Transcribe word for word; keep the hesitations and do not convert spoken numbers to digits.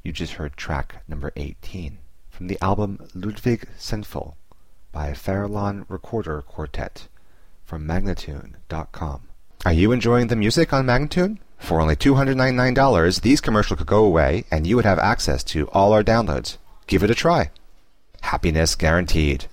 You just heard track number eighteen from the album Ludwig Senfel by Farallon Recorder Quartet from Magnatune dot com. Are you enjoying the music on Magnatune? For only two hundred ninety-nine dollars, these commercials could go away and you would have access to all our downloads. Give it a try. Happiness guaranteed.